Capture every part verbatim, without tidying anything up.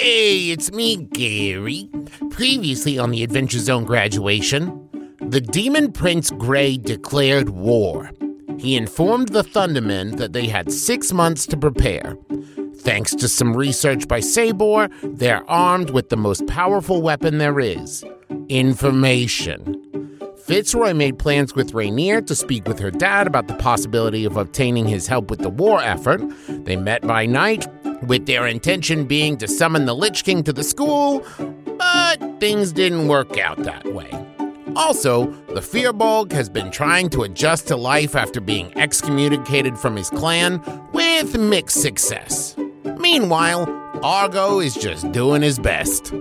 Hey, it's me, Gary. Previously on the Adventure Zone graduation, the Demon Prince Grey declared war. He informed the Thundermen that they had six months to prepare. Thanks to some research by Sabor, they're armed with the most powerful weapon there is, information. Fitzroy made plans with Rainier to speak with her dad about the possibility of obtaining his help with the war effort. They met by night, with their intention being to summon the Lich King to the school, but things didn't work out that way. Also, the Firbolg has been trying to adjust to life after being excommunicated from his clan with mixed success. Meanwhile, Argo is just doing his best.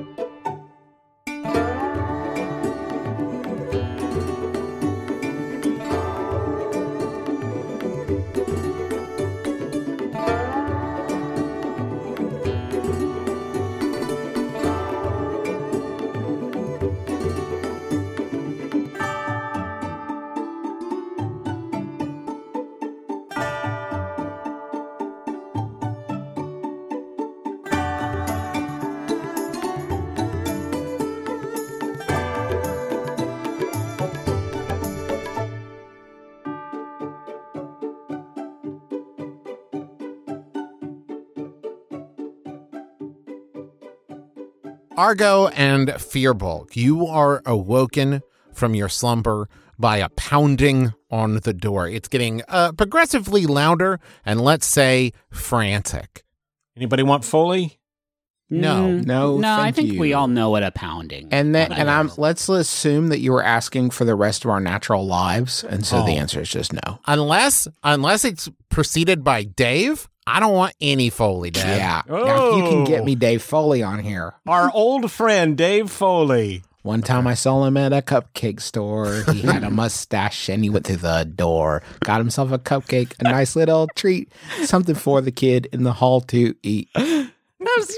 Argo and Firbolg, you are awoken from your slumber by a pounding on the door. It's getting uh, progressively louder and, let's say, frantic. Anybody want Foley? No, Mm, no, no. I thank think you. we all know what a pounding. And then, what and it I'm is. let's assume that you were asking for the rest of our natural lives, and so the Oh. answer is just no. Unless, unless it's preceded by Dave, I don't want any Foley, Dave. Yeah. Now, if you can get Oh. me Dave Foley on here. Our old friend, Dave Foley. One time I saw him at a cupcake store. He had a mustache and he went through the door. Got himself a cupcake, a nice little treat, something for the kid in the hall to eat. That's-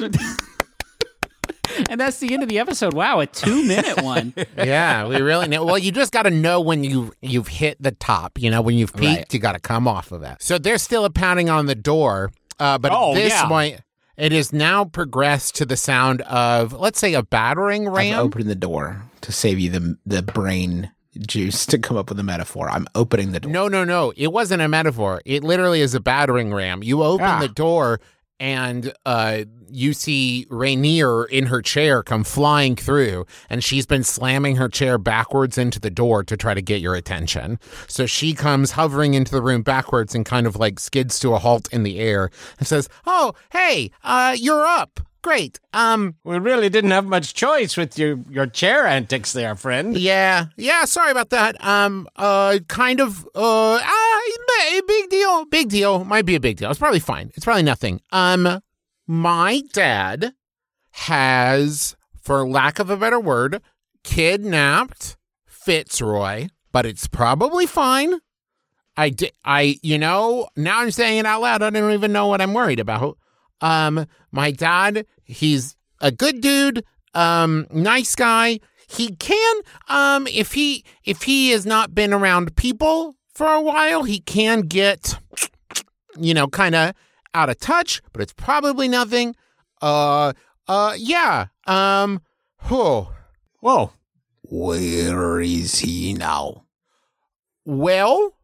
and that's the end of the episode. Wow, a two-minute one. Yeah, we really know. Well, you just got to know when you, you've hit the top. You know, when you've peaked, Right. you got to come off of it. So there's still a pounding on the door, uh, but Oh, at this yeah. point, it has now progressed to the sound of, let's say, a battering I'm ram. opening the door to save you the the brain juice to come up with a metaphor. I'm opening the door. No, no, no. It wasn't a metaphor. It literally is a battering ram. You open Ah. the door and uh, you see Rainier in her chair come flying through, and she's been slamming her chair backwards into the door to try to get your attention. So she comes hovering into the room backwards and kind of like skids to a halt in the air and says, "Oh, hey, uh, you're up. Great. Um, We really didn't have much choice with your, your chair antics there, friend. Yeah, yeah, sorry about that. Um, uh, kind of, uh, ah, big deal, big deal. Might be a big deal. It's probably fine. It's probably nothing. Um, my dad has, for lack of a better word, kidnapped Fitzroy, but it's probably fine. I, di- I, you know, now I'm saying it out loud. I don't even know what I'm worried about. Um, my dad, he's a good dude, um, nice guy. He can, um, if he, if he has not been around people for a while, he can get, you know, kind of out of touch, but it's probably nothing. Uh, uh, yeah, um, whew. Whoa. Where is he now? Well,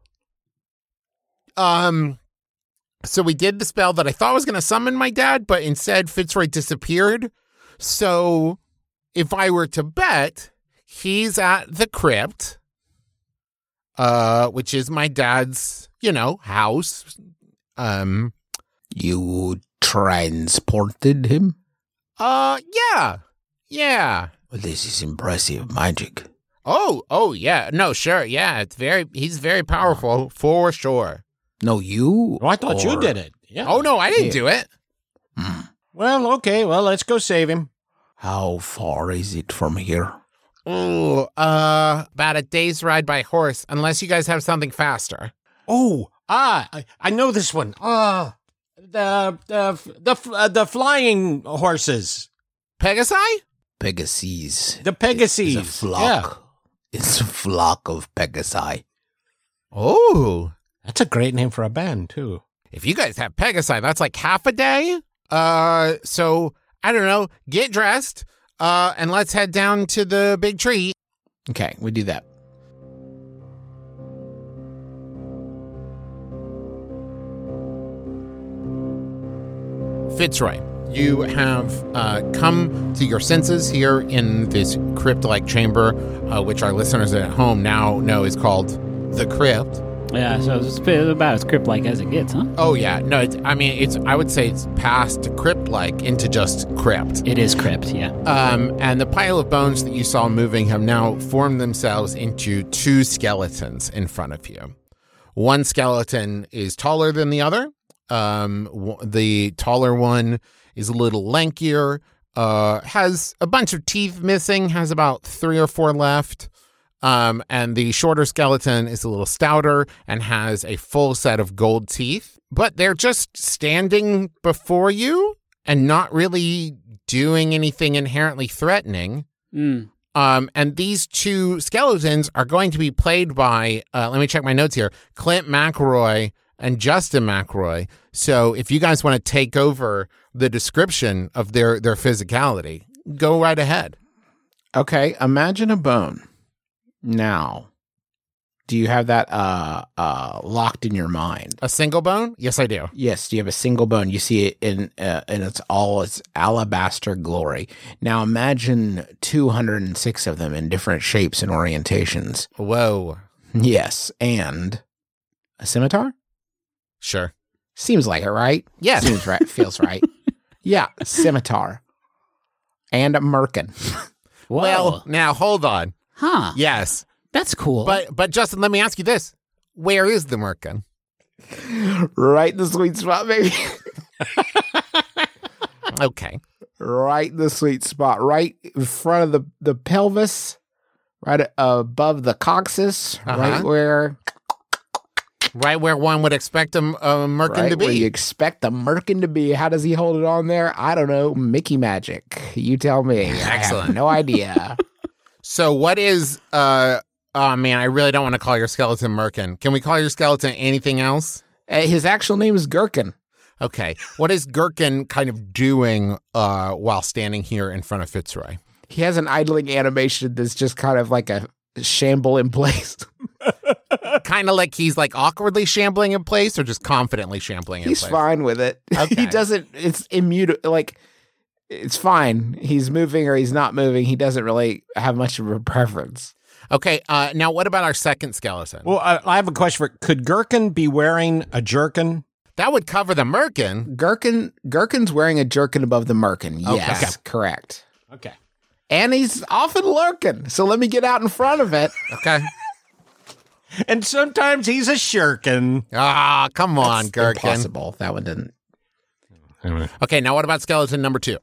um, so we did the spell that I thought was going to summon my dad, but instead Fitzroy disappeared. So if I were to bet, he's at the crypt, uh, which is my dad's, you know, house. Um, You transported him? uh, yeah, yeah. Well, this is impressive magic. Oh, oh, yeah. No, sure. Yeah, it's very, he's very powerful for sure. No, you? Oh, I thought you or- did it. Yeah. Oh, no, I didn't Yeah. do it. Hmm. Well, okay. Well, let's go save him. How far is it from here? Oh, uh, about a day's ride by horse, unless you guys have something faster. Oh, ah, I, I know this one. Ah, the the the uh, the flying horses, Pegasi? Pegasus. the Pegasus. It's a flock. Yeah, It's a flock of Pegasi. Oh, that's a great name for a band too. if you guys have Pegasi, that's like half a day. Uh, so I don't know, get dressed, uh, and let's head down to the big tree. Okay, we do that. Fitzroy, you have uh, come to your senses here in this crypt-like chamber, uh, which our listeners at home now know is called the Crypt. Yeah, so it's about as crypt-like as it gets, huh? Oh yeah, no, it's, I mean, it's. I would say it's past crypt-like into just crypt. It is crypt, yeah. Um, and the pile of bones that you saw moving have now formed themselves into two skeletons in front of you. One skeleton is taller than the other. Um, w- the taller one is a little lankier, uh, has a bunch of teeth missing, has about three or four left. Um, and the shorter skeleton is a little stouter and has a full set of gold teeth. But they're just standing before you and not really doing anything inherently threatening. Mm. Um, and these two skeletons are going to be played by, uh, let me check my notes here, Clint McElroy and Justin McElroy. So if you guys want to take over the description of their, their physicality, go right ahead. Okay, imagine a bone. Now, do you have that uh, uh, locked in your mind? A single bone? Yes, I do. Yes, you have a single bone. You see it in uh, in its all its alabaster glory. Now imagine two hundred six of them in different shapes and orientations. Whoa. Yes, and a scimitar? Sure. Seems like it, right? Yes. Seems right. Feels right. Yeah, scimitar. And a merkin. Whoa. Well, now hold on. Huh. Yes. That's cool. But, but Justin, let me ask you this. Where is the merkin? Right in the sweet spot, baby. Okay. Right in the sweet spot. Right in front of the, the pelvis. Right above the coccyx. Uh-huh. Right where... Right where one would expect a, a merkin right to be. where you expect the merkin to be. How does he hold it on there? I don't know. Mickey magic. You tell me. Excellent. I have no idea. So what is, uh, oh man, I really don't want to call your skeleton merkin. Can we call your skeleton anything else? Uh, his actual name is Gherkin. Okay. What is Gherkin kind of doing uh, while standing here in front of Fitzroy? He has an idling animation that's just kind of like a shamble in place. Kind of like he's like awkwardly shambling in place or just confidently shambling in He's place? fine with it. Okay. He doesn't, it's immutable. Like, it's fine. He's moving or he's not moving. He doesn't really have much of a preference. Okay. Uh, now, what about our second skeleton? Well, I, I have a question for could Gherkin be wearing a jerkin? That would cover the merkin. Gherkin, Gherkin's wearing a jerkin above the merkin. Yes, Okay. correct. Okay. And he's often lurking. So let me get out in front of it. Okay. And sometimes he's a shirkin. Ah, come on, That's Gherkin. impossible. That one didn't. Okay, now what about skeleton number two?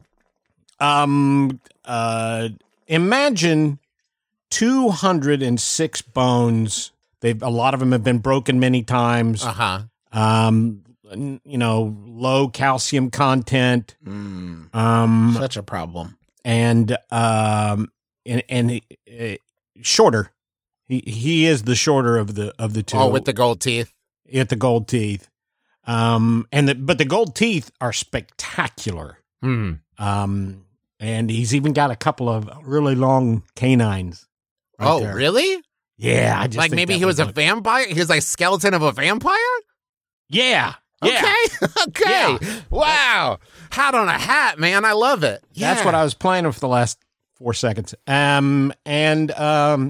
Um, uh, imagine two hundred six bones. They've a lot of them have been broken many times. Uh-huh. Um, n- you know, low calcium content. Mm, Um, such a problem. and um, and and uh, shorter. He he is the shorter of the of the two. Oh, with the gold teeth. at the gold teeth. Um, and the but the gold teeth are spectacular. Hmm. Um, and he's even got a couple of really long canines. right Oh, there. really? Yeah, I just Like think maybe that he was would a look- vampire? He was like skeleton of a vampire? Yeah, yeah. Okay. Okay. Yeah. Wow. Hat on a hat, man. I love it. That's Yeah. what I was playing with for the last four seconds. Um, and um,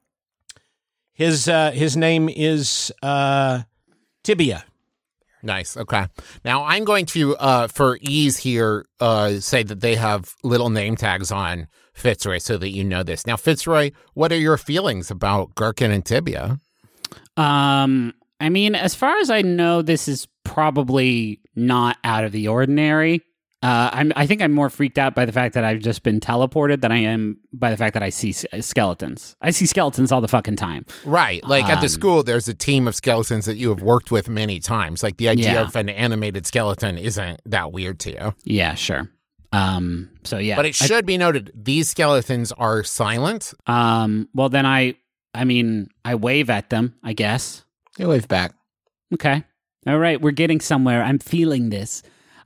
his uh, his name is uh, Tibia. Nice. Okay. Now I'm going to, uh, for ease here, uh, say that they have little name tags on Fitzroy so that you know this. Now, Fitzroy, what are your feelings about Gherkin and Tibia? Um, I mean, as far as I know, this is probably not out of the ordinary. Uh, I'm, I think I'm more freaked out by the fact that I've just been teleported than I am by the fact that I see s- skeletons. I see skeletons all the fucking time. Right. Like at the Um, school, there's a team of skeletons that you have worked with many times. Like the idea Yeah. of an animated skeleton isn't that weird to you. Yeah, sure. Um, so yeah, But it I- should be noted, these skeletons are silent. um, well then I, I mean, I wave at them, I guess. He waved back. Okay. All right, we're getting somewhere. I'm feeling this.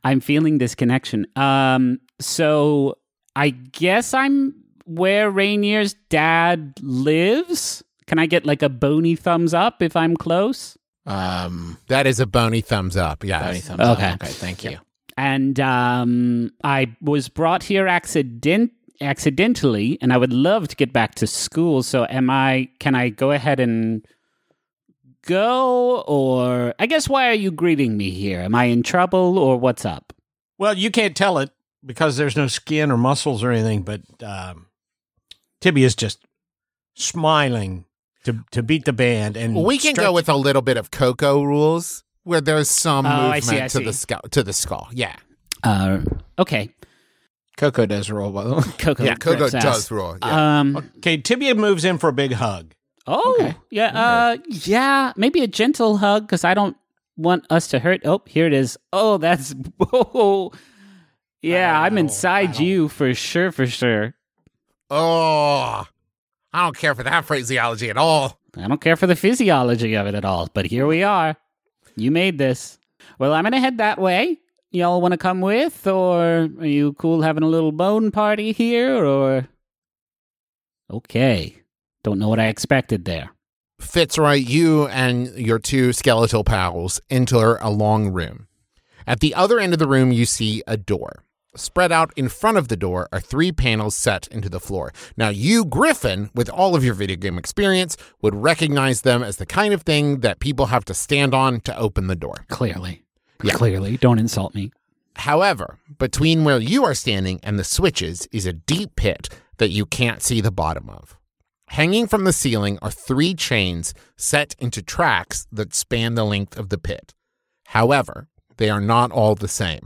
I'm feeling this connection. Um, so I guess I'm where Rainier's dad lives. Can I get like a bony thumbs up if I'm close? Um, That is a bony thumbs up. Yes. bony thumbs Okay. up. Okay, thank you. And um, I was brought here accident accidentally, and I would love to get back to school. So, am I? Can I go ahead and go, or I guess why are you greeting me here? Am I in trouble, or what's up? Well, you can't tell it because there's no skin or muscles or anything, but um, Tibby is just smiling to to beat the band. And We can stretch- go with a little bit of Coco rules where there's some Oh, I movement see, I to see. the skull. To the skull. Yeah. Uh, okay, Coco does roll, by the way. Coco. yeah. Coco rips ass. does rule. Yeah. Um. Okay, Tibia moves in for a big hug. Oh, Okay. yeah. Uh, yeah. Maybe a gentle hug because I don't want us to hurt. Oh, here it is. Oh, that's. Oh, yeah. I'm Wow, inside wow. you for sure. For sure. oh, I don't care for that phraseology at all. I don't care for the physiology of it at all, but here we are. You made this. Well, I'm gonna head that way. Y'all want to come with, or are you cool having a little bone party here, or? Okay. Don't know what I expected there. Fitzroy, you and your two skeletal pals enter a long room. At the other end of the room, you see a door. Spread out in front of the door are three panels set into the floor. Now, you, Griffin, with all of your video game experience, would recognize them as the kind of thing that people have to stand on to open the door. Clearly. Yeah. Clearly. Don't insult me. However, between where you are standing and the switches is a deep pit that you can't see the bottom of. Hanging from the ceiling are three chains set into tracks that span the length of the pit. However, they are not all the same.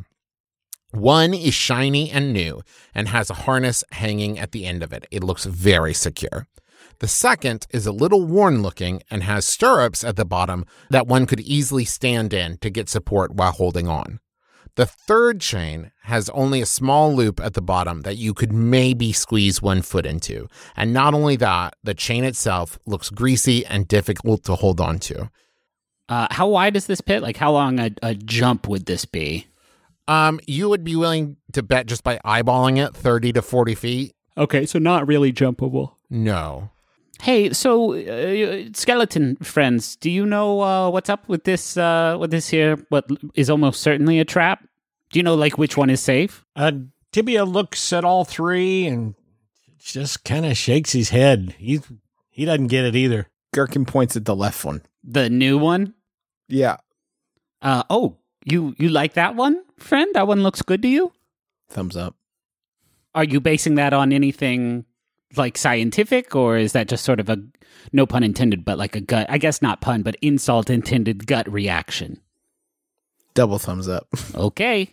One is shiny and new and has a harness hanging at the end of it. It looks very secure. The second is a little worn looking and has stirrups at the bottom that one could easily stand in to get support while holding on. The third chain has only a small loop at the bottom that you could maybe squeeze one foot into. And not only that, the chain itself looks greasy and difficult to hold on to. Uh, how wide is this pit? Like, how long a, a jump would this be? Um, you would be willing to bet just by eyeballing it thirty to forty feet? Okay, so not really jumpable. No. Hey, so uh, skeleton friends, do you know uh, what's up with this? Uh, with this here, what is almost certainly a trap? Do you know like which one is safe? Uh, Tibia looks at all three and just kind of shakes his head. He's he doesn't get it either. Gherkin points at the left one. The new one. Yeah. Uh, oh, you you like that one, friend? That one looks good to you. Thumbs up. Are you basing that on anything like scientific, or is that just sort of a, no pun intended, but like a gut? I guess not pun, but insult intended gut reaction. Double thumbs up. Okay.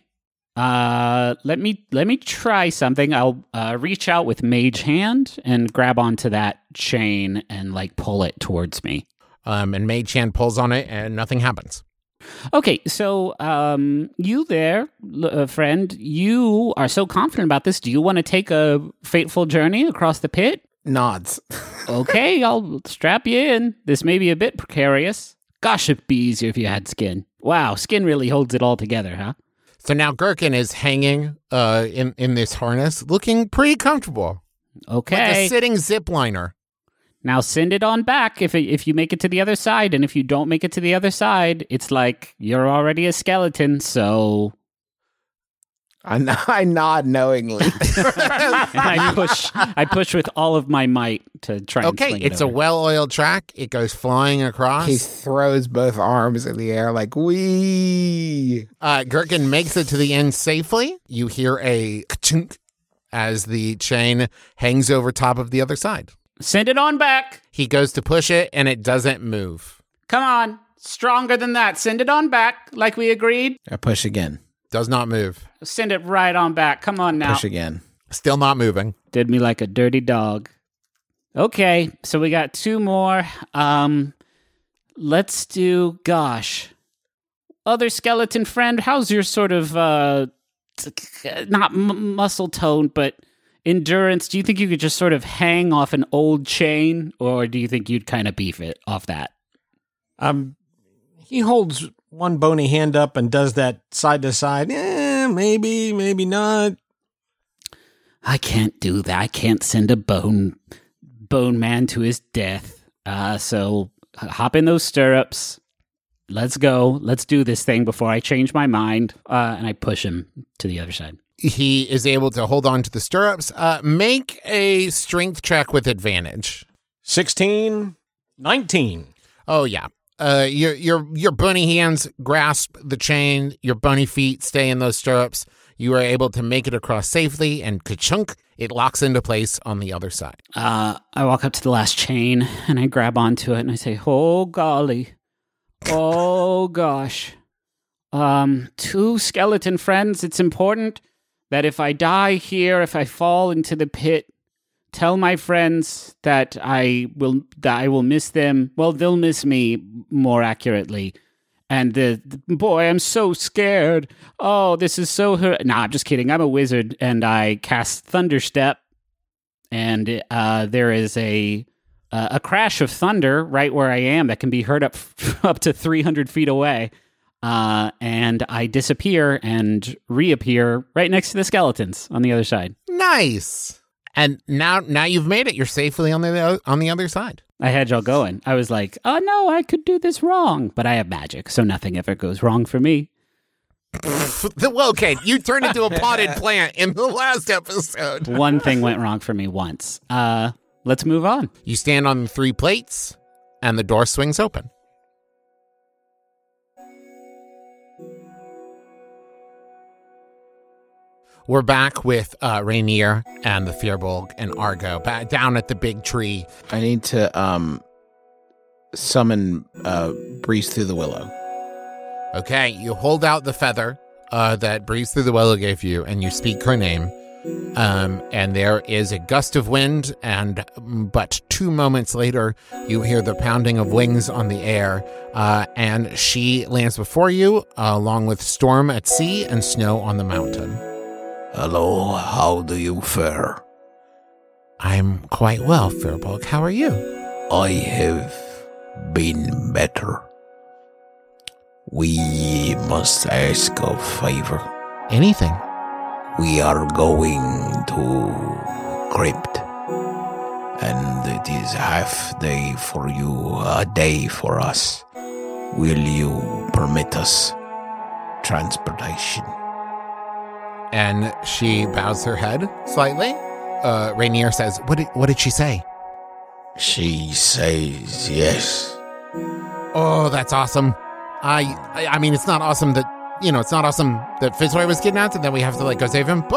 Uh, let me let me try something. I'll uh, reach out with mage hand and grab onto that chain and like pull it towards me. Um, and Mage Hand pulls on it and nothing happens. Okay, so um, you there, l- uh, friend, you are so confident about this. Do you want to take a fateful journey across the pit? Nods. Okay, I'll strap you in. This may be a bit precarious. Gosh, it'd be easier if you had skin. Wow, skin really holds it all together, huh? So now Gherkin is hanging uh, in, in this harness, looking pretty comfortable. Like Okay. a sitting zip liner. Now send it on back if it, if you make it to the other side, and if you don't make it to the other side, it's like you're already a skeleton. So, I, n- I nod knowingly. and I push, I push with all of my might to try. Okay, and sling it's it a over. well-oiled track. It goes flying across. He throws both arms in the air like, wee. Uh, Gherkin makes it to the end safely. You hear a ka-chunk as the chain hangs over top of the other side. Send it on back. He goes to push it, and it doesn't move. Come on, stronger than that. Send it on back, like we agreed. I push again. Does not move. Send it right on back. Come on now. Push again. Still not moving. Did me like a dirty dog. Okay, so we got two more. Um, let's do. Gosh, other skeleton friend, how's your sort of uh, t- not m- muscle tone, but endurance? Do you think you could just sort of hang off an old chain, or do you think you'd kind of beef it off that? Um, he holds one bony hand up and does that side to side. Eh, eh, maybe, maybe not. I can't do that. I can't send a bone bone man to his death. Uh, so hop in those stirrups. Let's go. Let's do this thing before I change my mind. Uh, and I push him to the other side. He is able to hold on to the stirrups. Uh, make a strength check with advantage. sixteen, nineteen. Oh, yeah. Uh, your your your bunny hands grasp the chain. Your bunny feet stay in those stirrups. You are able to make it across safely, and ka-chunk, it locks into place on the other side. Uh, I walk up to the last chain, and I grab onto it, and I say, oh, golly. Oh, gosh. Um, two skeleton friends, it's important that if I die here, if I fall into the pit, tell my friends that I will that I will miss them. Well, they'll miss me, more accurately. And the, the boy, I'm so scared. Oh, this is so hurt. Nah, I'm just kidding. I'm a wizard, and I cast Thunderstep, and uh, there is a uh, a crash of thunder right where I am that can be heard up up to three hundred feet away. Uh, and I disappear and reappear right next to the skeletons on the other side. Nice. And now, now you've made it. You're safely on the on the other side. I had y'all going. I was like, oh no, I could do this wrong. But I have magic, so nothing ever goes wrong for me. Well, okay, you turned into a potted plant in the last episode. One thing went wrong for me once. Uh, let's move on. You stand on the three plates, and the door swings open. We're back with uh, Rainier and the Firbolg and Argo back down at the big tree. I need to um summon uh Breeze Through the Willow. Okay, you hold out the feather uh, that Breeze Through the Willow gave you, and you speak her name. Um, and there is a gust of wind, and but two moments later, you hear the pounding of wings on the air, uh, and she lands before you, uh, along with storm at sea and snow on the mountain. Hello, how do you fare? I'm quite well, Firbolg. How are you? I have been better. We must ask a favor. Anything. We are going to Crypt, and it is half day for you, a day for us. Will you permit us transportation? And she bows her head slightly. Uh, Rainier says, what did, what did she say? She says yes. Oh, that's awesome. I, I I mean, it's not awesome that, you know, it's not awesome that Fitzroy was kidnapped and then we have to, like, go save him, but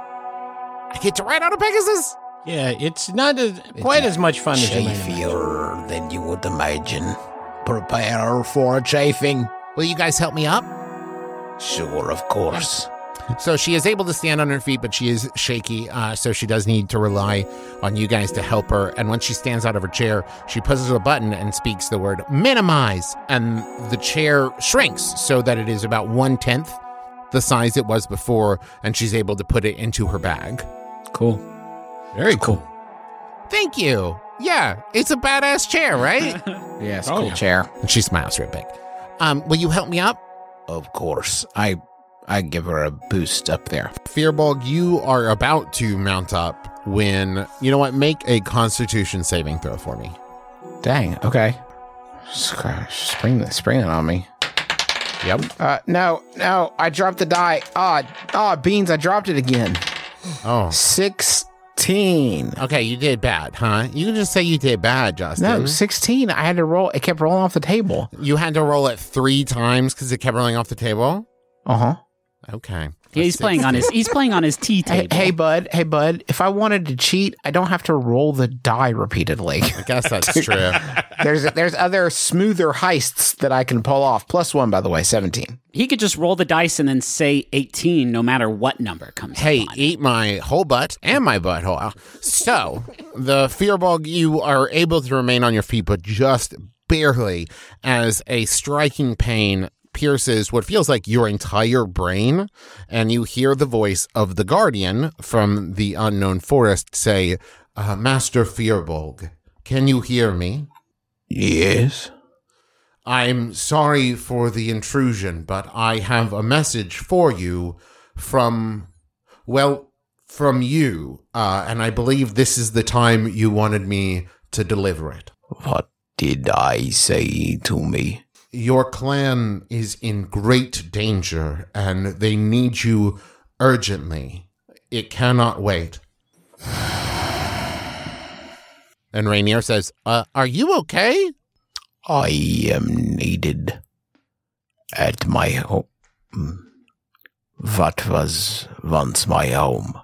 I get to ride on a Pegasus. Yeah, it's not as, quite as much fun as you might imagine. Chafier than you would imagine. Prepare for a chafing. Will you guys help me up? Sure, of course. So she is able to stand on her feet, but she is shaky, uh, so she does need to rely on you guys to help her. And when she stands out of her chair, she presses a button and speaks the word minimize, and the chair shrinks so that it is about one-tenth the size it was before, and she's able to put it into her bag. Cool. Very cool. Thank you. Yeah, it's a badass chair, right? Yeah, it's a Oh, cool yeah. chair. And she smiles real big. Um, will you help me up? Of course. I I give her a boost up there. Firbolg, you are about to mount up when, you know what, make a constitution saving throw for me. Dang. Okay. Spring spring it on me. Yep. Uh, no, no. I dropped the die. Ah, ah, beans. I dropped it again. Oh. Sixteen. Okay, you did bad, huh? You can just say you did bad, Justin. No, sixteen. I had to roll. It kept rolling off the table. You had to roll it three times because it kept rolling off the table? Uh huh. Okay. Yeah, he's playing on his he's playing on his tea Hey, table. hey, bud. Hey, bud. If I wanted to cheat, I don't have to roll the die repeatedly. I guess that's true. there's there's other smoother heists that I can pull off. Plus one, by the way, seventeen. He could just roll the dice and then say eighteen no matter what number comes Hey, up on. eat my whole butt and my butthole. So, the Firbolg, you are able to remain on your feet, but just barely, as a striking pain pierces what feels like your entire brain, and you hear the voice of the Guardian from the unknown forest say, uh, Master Firbolg, can you hear me? Yes. I'm sorry for the intrusion, but I have a message for you from, well, from you, uh, and I believe this is the time you wanted me to deliver it. What did I say to me? Your clan is in great danger, and they need you urgently. It cannot wait. And Rainier says, uh, are you okay? I am needed at my home. What was once my home.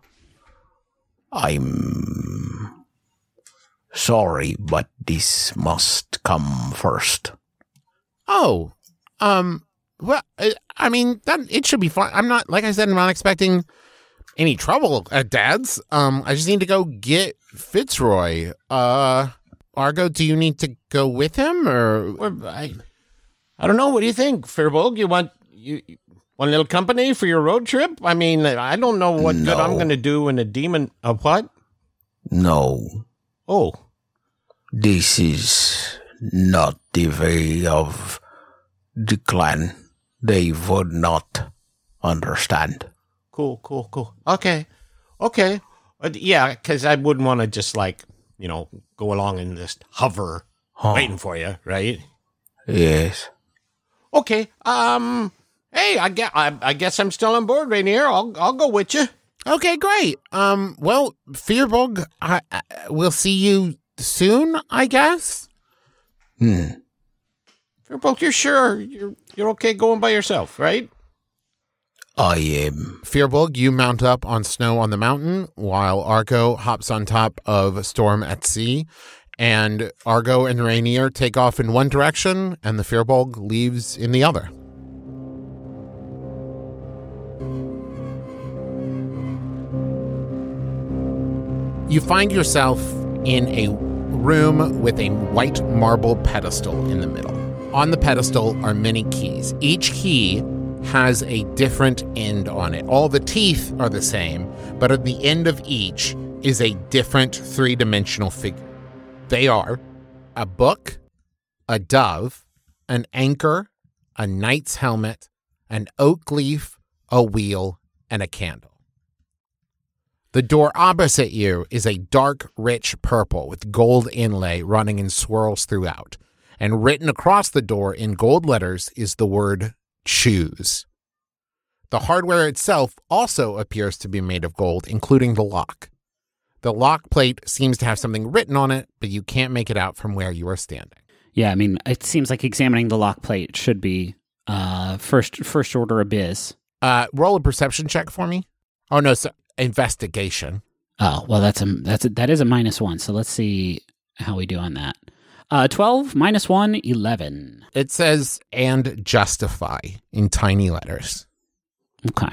I'm sorry, but this must come first. Oh, um, well, I, I mean, that it should be fine. I'm not, like I said, I'm not expecting any trouble at Dad's. Um, I just need to go get Fitzroy. Uh, Argo, do you need to go with him, or Well, I, I don't know. What do you think, Firbolg? You want you you want a little company for your road trip? I mean, I don't know what good I'm No. going to do in a demon. A what? No, Oh, this is not the way of the clan. They would not understand. cool, cool, cool. Okay, okay. Uh, yeah, because I wouldn't want to just like you know go along and just hover Huh. waiting for you, right? Yes. Okay. Um. Hey, I guess I, I guess I'm still on board, Rainier. I'll I'll go with you. okay, great. Um, well, Fearbog, I, I we'll see you soon, I guess. Hmm. Firbolg, you're sure you're you're okay going by yourself, right? I am. Fearbog, you mount up on Snow on the Mountain, while Argo hops on top of Storm at Sea. And Argo and Rainier take off in one direction, and the Fearbog leaves in the other. You find yourself in a room with a white marble pedestal in the middle. On the pedestal are many keys. Each key has a different end on it. All the teeth are the same, but at the end of each is a different three-dimensional figure. They are a book, a dove, an anchor, a knight's helmet, an oak leaf, a wheel, and a candle. The door opposite you is a dark, rich purple with gold inlay running in swirls throughout. And written across the door in gold letters is the word choose. The hardware itself also appears to be made of gold, including the lock. The lock plate seems to have something written on it, but you can't make it out from where you are standing. Yeah, I mean, it seems like examining the lock plate should be uh, first first order abyss. Uh, roll a perception check for me. Oh, no, so investigation. Oh, well, that's a that's a, that is a minus one. So let's see how we do on that. Uh, twelve minus one, eleven. It says, and justify in tiny letters. Okay.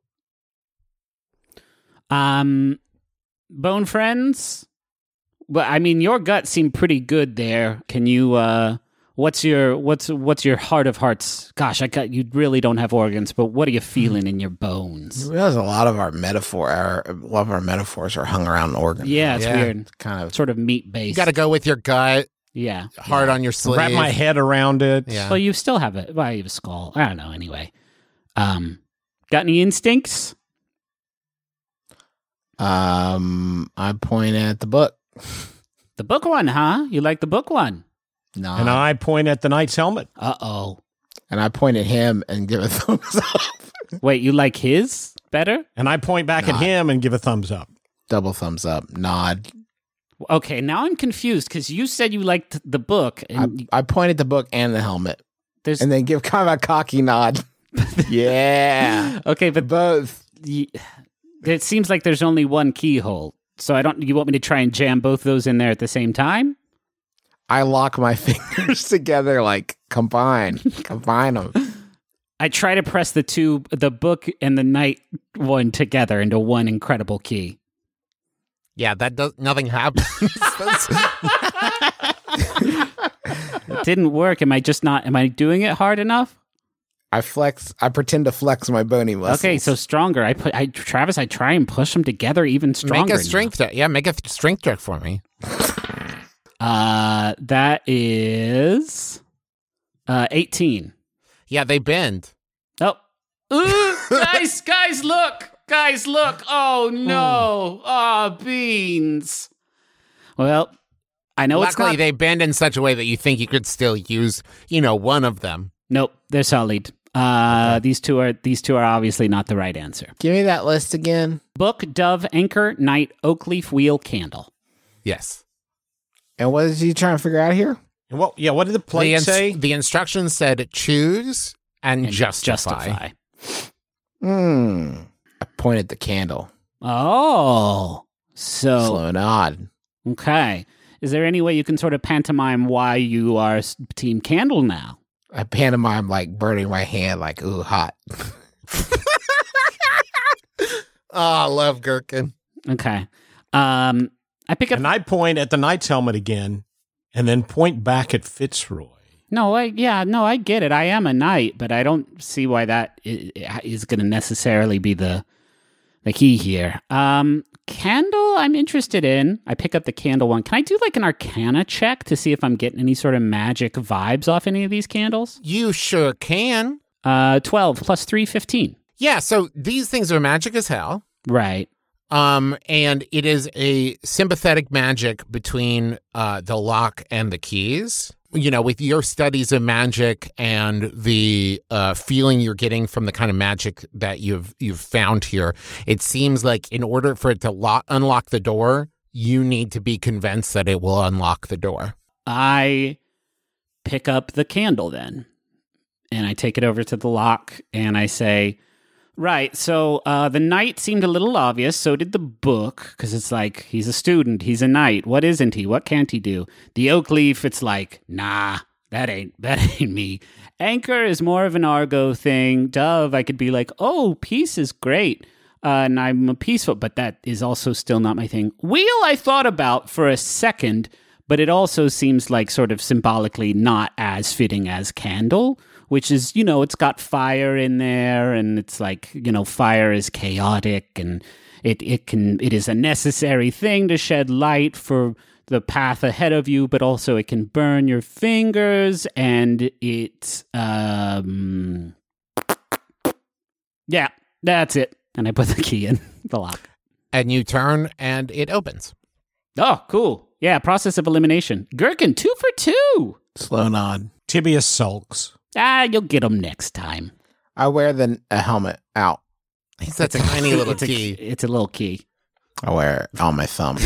Um, Bone friends. Well, I mean, your gut seemed pretty good there. Can you? Uh, what's your what's what's your heart of hearts? Gosh, I got you. Really don't have organs, but what are you feeling in your bones? You realize a lot of our metaphor, our, a lot of our metaphors are hung around organs. Yeah, it's Yeah. weird. kind of. Sort of meat You based. got to go with your gut, Yeah. hard on your sleeve. Wrap my head around it. Yeah. Well, you still have it. Well, you have a skull. I don't know. Anyway, um, got any instincts? Um, I point at the book. The book one, huh? You like the book one? No, And I point at the knight's helmet. Uh oh. and I point at him and give a thumbs up. Wait, you like his better? And I point back at Nod. him and give a thumbs up. Double thumbs up, nod. Okay, now I'm confused because you said you liked the book, and I, I point at the book and the helmet, there's and then give kind of a cocky nod. Yeah, okay, but both. y- it seems like there's only one keyhole. So I don't. You want me to try and jam both those in there at the same time? I lock my fingers together, like combine, combine them. I try to press the two, the book and the night one together into one incredible key. Yeah, that does nothing happens. It didn't work. Am I just not? Am I doing it hard enough? I flex. I pretend to flex my bony muscles. Okay, so stronger. I put. I Travis. I try and push them together even stronger. Make a now. strength check. Yeah, make a th- strength check for me. Uh, that is uh eighteen. Yeah, they bend. Oh, Ooh. guys, guys, look. Guys, look. Oh, no. Ah, oh, beans. Well, I know it's Luckily, not... they bend in such a way that you think you could still use, you know, one of them. Nope, they're solid. Uh, okay. These two are these two are obviously not the right answer. Give me that list again. Book, dove, anchor, knight, oak leaf, wheel, candle. Yes. And what is he trying to figure out here? Well, yeah, what did the plate the ins- say? The instructions said choose and, and justify. Justify. Hmm. I pointed the candle. Oh. So. Slow and odd. Okay. Is there any way you can sort of pantomime why you are Team Candle now? I pantomime like burning my hand like, ooh, hot. Oh, I love Gherkin. Okay. Um, I pick up... And I point at the knight's helmet again and then point back at Fitzroy. No, I yeah, no, I get it. I am a knight, but I don't see why that is, is going to necessarily be the the key here. Um, candle, I'm interested in. I pick up the candle one. Can I do like an Arcana check to see if I'm getting any sort of magic vibes off any of these candles? You sure can. Uh, twelve plus three, fifteen. Yeah, so these things are magic as hell. Right. Um, and it is a sympathetic magic between uh, the lock and the keys. You know, with your studies of magic and the uh, feeling you're getting from the kind of magic that you've you've found here, it seems like in order for it to lock, unlock the door, you need to be convinced that it will unlock the door. I pick up the candle then, and I take it over to the lock, and I say, right, so uh, the knight seemed a little obvious, so did the book, because it's like, he's a student, he's a knight, what isn't he, what can't he do? The oak leaf, it's like, nah, that ain't, that ain't me. Anchor is more of an Argo thing. Dove, I could be like, oh, peace is great, uh, and I'm a peaceful, but that is also still not my thing. Wheel I thought about for a second, but it also seems like sort of symbolically not as fitting as candle, which is, you know, it's got fire in there, and it's like, you know, fire is chaotic, and it, it can it is a necessary thing to shed light for the path ahead of you, but also it can burn your fingers, and it's um yeah, that's it. And I put the key in the lock. And you turn, and it opens. Oh, cool. Yeah, process of elimination. Gherkin, two for two. Slow nod. Tibius sulks. Ah, you'll get them next time. I wear the a helmet out. It's a tiny little it's key. A, it's a little key. I wear it on my thumb.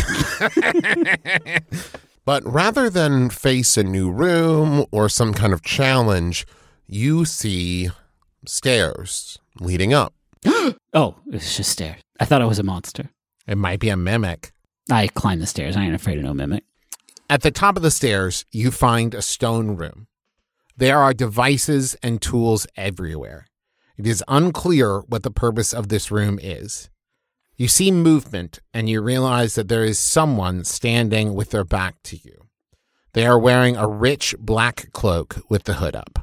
But rather than face a new room or some kind of challenge, you see stairs leading up. Oh, it's just stairs. I thought I was a monster. It might be a mimic. I climb the stairs. I ain't afraid of no mimic. At the top of the stairs, you find a stone room. There are devices and tools everywhere. It is unclear what the purpose of this room is. You see movement, and you realize that there is someone standing with their back to you. They are wearing a rich black cloak with the hood up.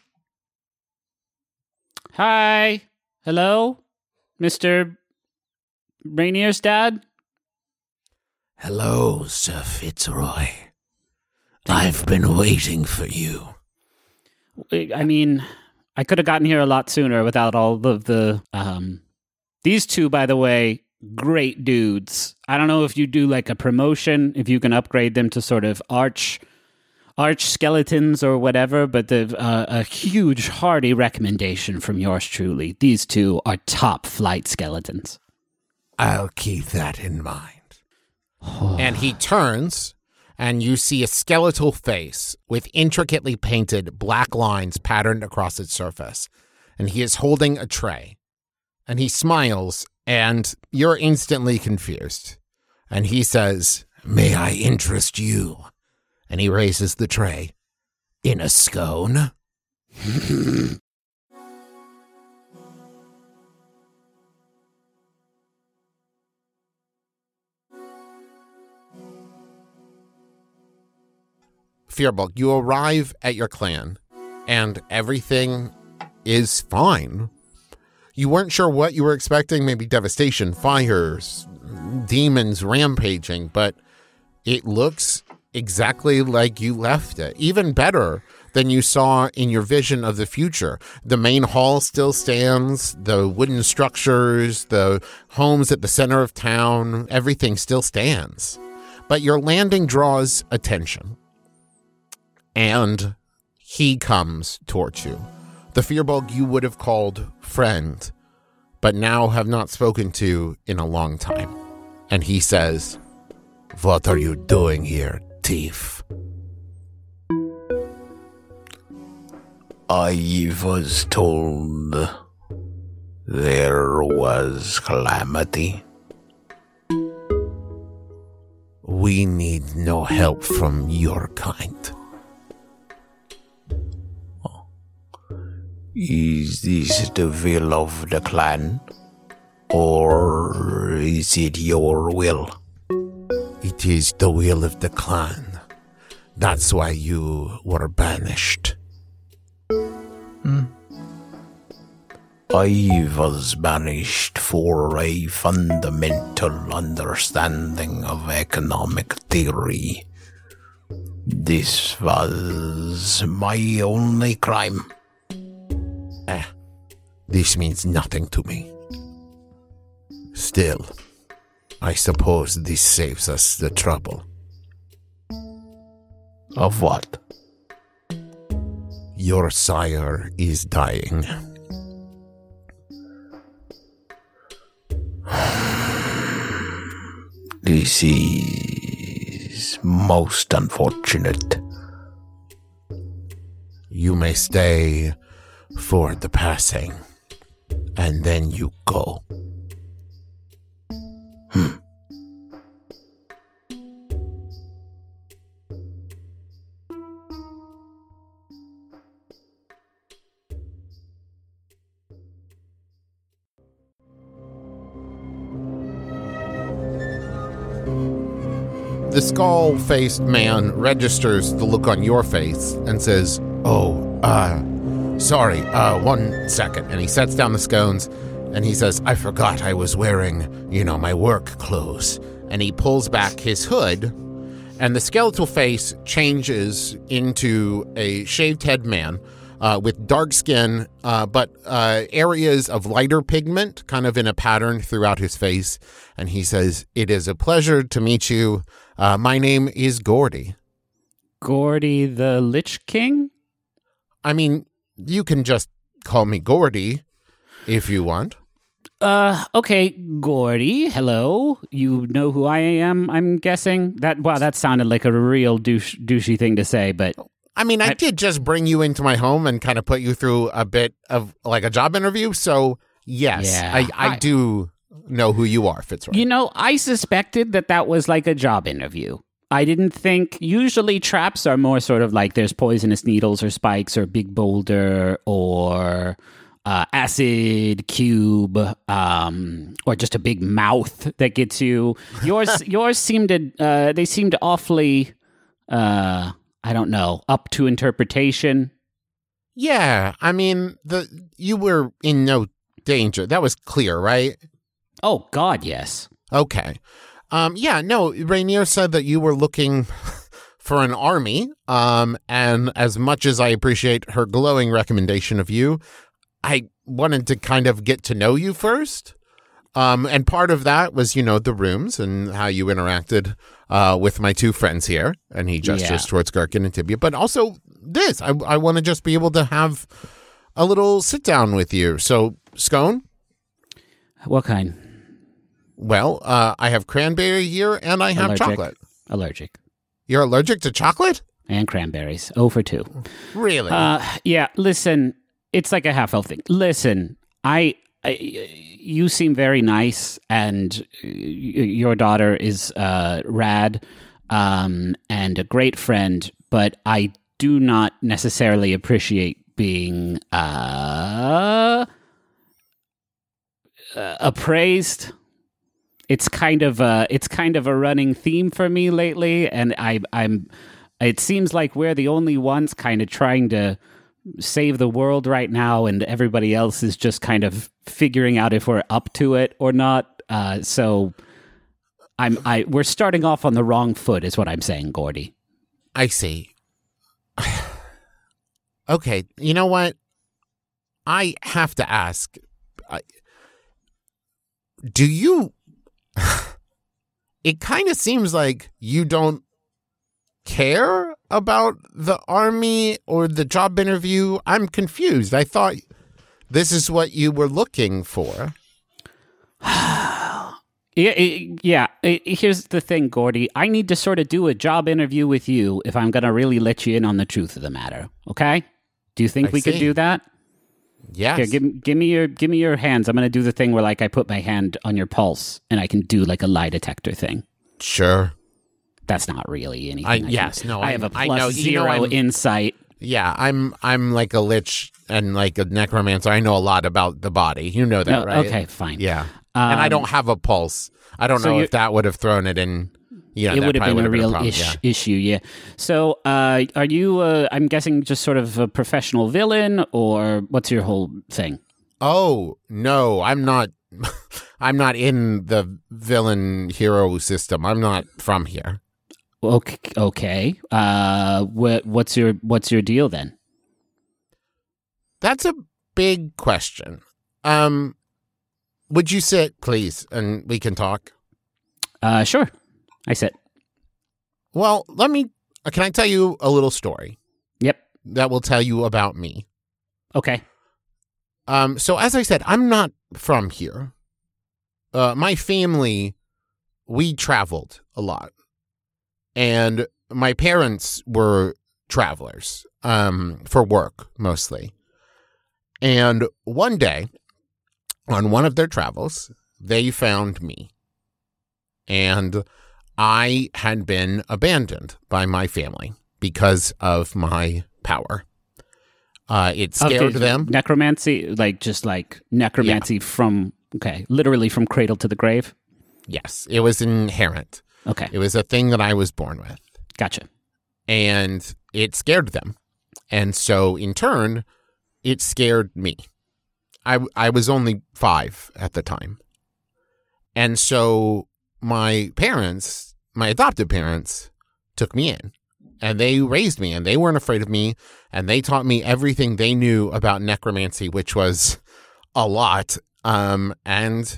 Hi. Hello? Mister Rainier's dad? Hello, Sir Fitzroy. I've been waiting for you. I mean, I could have gotten here a lot sooner without all of the, um, these two, by the way, great dudes. I don't know if you do like a promotion, if you can upgrade them to sort of arch, arch skeletons or whatever, but the, uh, a huge hearty recommendation from yours truly. These two are top flight skeletons. I'll keep that in mind. And he turns, and you see a skeletal face with intricately painted black lines patterned across its surface. And he is holding a tray. And he smiles, and you're instantly confused. And he says, "May I interest you?" And he raises the tray. "In a scone?" Firbolg, you arrive at your clan, and everything is fine. You weren't sure what you were expecting, maybe devastation, fires, demons rampaging, but it looks exactly like you left it. Even better, than you saw in your vision of the future. The main hall still stands, the wooden structures, the homes at the center of town, everything still stands. But your landing draws attention. And he comes towards you. The Firbolg you would have called friend, but now have not spoken to in a long time. And he says, "What are you doing here, thief?" I was told there was calamity. We need no help from your kind. Is this the will of the clan, or is it your will? It is the will of the clan. That's why you were banished. Hmm. I was banished for a fundamental understanding of economic theory. This was my only crime. Eh, this means nothing to me. Still, I suppose this saves us the trouble. Of what? Your sire is dying. This is most unfortunate. You may stay for the passing, and then you go. Hmm. The skull-faced man registers the look on your face and says, "Oh, uh, sorry, uh, one second." And he sets down the scones and he says, "I forgot I was wearing, you know, my work clothes." And he pulls back his hood, and the skeletal face changes into a shaved head man uh, with dark skin, uh, but uh, areas of lighter pigment kind of in a pattern throughout his face. And he says, "It is a pleasure to meet you. Uh, my name is Gordy." Gordy the Lich King? I mean, you can just call me Gordy if you want. Uh, okay, Gordy, hello. You know who I am, I'm guessing? That Wow, that sounded like a real douche, douchey thing to say, but... I mean, I, I did just bring you into my home and kind of put you through a bit of, like, a job interview, so, yes, Yeah, I, I, I- do know who you are, Fitzroy. You know, I suspected that that was like a job interview. I didn't think... Usually traps are more sort of like there's poisonous needles or spikes or big boulder or... Uh, acid cube, um, or just a big mouth that gets you. Yours, yours seemed to. Uh, they seemed awfully. Uh, I don't know, up to interpretation. Yeah, I mean, the you were in no danger. That was clear, right? Oh God, yes. Okay. Um, yeah, no, Rainier said that you were looking for an army. Um, and as much as I appreciate her glowing recommendation of you, I wanted to kind of get to know you first. Um, and part of that was, you know, the rooms and how you interacted uh, with my two friends here. And he gestures Yeah. towards Gherkin and Tibia. But also this, I, I want to just be able to have a little sit down with you. So, scone? What kind? Well, uh, I have cranberry here and I have Allergic. chocolate. Allergic You're allergic to chocolate? and cranberries. Oh for two. Really? Uh, yeah. Listen, it's like a half elf thing. Listen, I, I, you seem very nice, and y- your daughter is uh, rad, um, and a great friend. But I do not necessarily appreciate being uh, uh, appraised. It's kind of a, it's kind of a running theme for me lately, and I, I'm. It seems like we're the only ones kind of trying to save the world right now, and everybody else is just kind of figuring out if we're up to it or not. Uh, so, I'm. I we're starting off on the wrong foot, is what I'm saying, Gordy. I see. Okay, you know what? I have to ask. I, do you... It kind of seems like you don't care about the army or the job interview. I'm confused. I thought this is what you were looking for. yeah, it, yeah. It, here's the thing, Gordy. I need to sort of do a job interview with you if I'm going to really let you in on the truth of the matter. Okay? Do you think I we see. could do that? Yes. Here, give, give me your give me your hands. I'm going to do the thing where like I put my hand on your pulse and I can do like a lie detector thing. Sure. That's not really anything. I, I can- yes, no, I I have a plus I know, you know, zero I'm- insight. Yeah, I'm I'm like a lich and like a necromancer. I know a lot about the body. You know that, No, right? okay, fine. Yeah. and I Um, don't have a pulse. I don't so know you- if that would have thrown it in. Yeah, it that would have probably been a would've real problem, ish, yeah. issue, yeah. So, uh, are you? Uh, I'm guessing just sort of a professional villain, or what's your whole thing? Oh no, I'm not. I'm not in the villain hero system. I'm not from here. Okay, okay. Uh, what what's your what's your deal then? That's a big question. Um, would you sit, please, and we can talk? Uh, sure. I said, Well, let me. uh, Can I tell you a little story yep. that will tell you about me? Okay. Um, so as I said, I'm not from here. Uh, my family, we traveled a lot, and my parents were travelers, um, for work mostly. And one day, on one of their travels, they found me, and I had been abandoned by my family because of my power. Uh, it scared Okay, them. Necromancy, like just like necromancy from okay, literally from cradle to the grave. Yes, it was inherent. Okay, It was a thing that I was born with, gotcha. and it scared them. And so, in turn, it scared me. I, I was only five at the time. And so, my parents, my adopted parents, took me in. And they raised me, and they weren't afraid of me, and they taught me everything they knew about necromancy, which was a lot. Um, and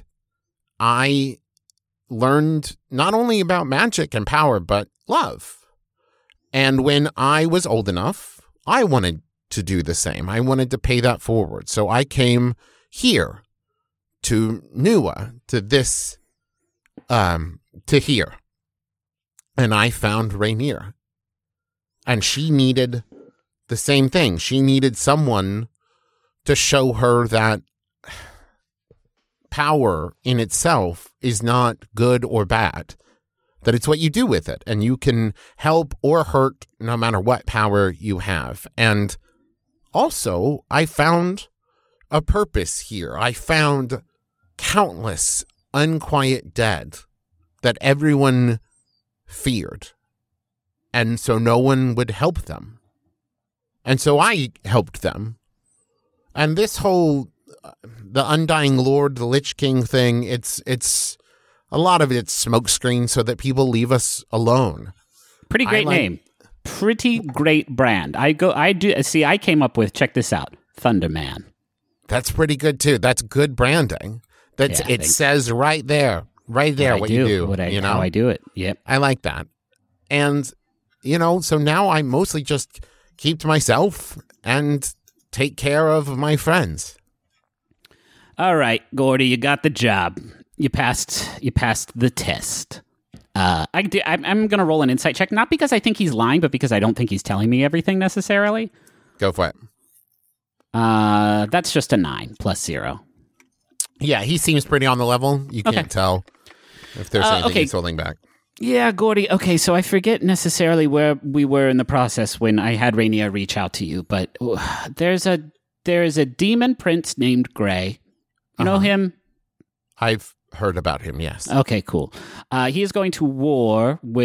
I learned not only about magic and power, but love. And when I was old enough, I wanted to do the same. I wanted to pay that forward. So I came here to Nua, to this, um, to here. And I found Rainier. And she needed the same thing. She needed someone to show her that power in itself is not good or bad, that it's what you do with it, and you can help or hurt no matter what power you have. And also, I found a purpose here. I found countless unquiet dead that everyone feared. And so no one would help them. And so I helped them. And this whole, uh, the Undying Lord, the Lich King thing, it's, it's, a lot of it's smokescreen so that people leave us alone. Pretty great I like- name. Pretty great brand. I go. I do. See, I came up with. Check this out. Thunderman. That's pretty good too. That's good branding. That's, Yeah, it thanks. says right there, right there I what do, you do. What I, you know? how I do it. Yep. I like that. And, you know, so now I mostly just keep to myself and take care of my friends. All right, Gordy, you got the job. You passed. You passed the test. Uh, I do, I'm, I'm going to roll an insight check, not because I think he's lying, but because I don't think he's telling me everything necessarily. Go for it. Uh, that's just a nine plus zero. Yeah, he seems pretty on the level. You can't Okay. tell if there's Uh, anything okay. he's holding back. Yeah, Gordy. Okay, so I forget necessarily where we were in the process when I had Rainier reach out to you, but uh, there's a there's a demon prince named Gray. You know Uh-huh. him? I've heard about him, yes. Okay, cool. Uh, he is going to war with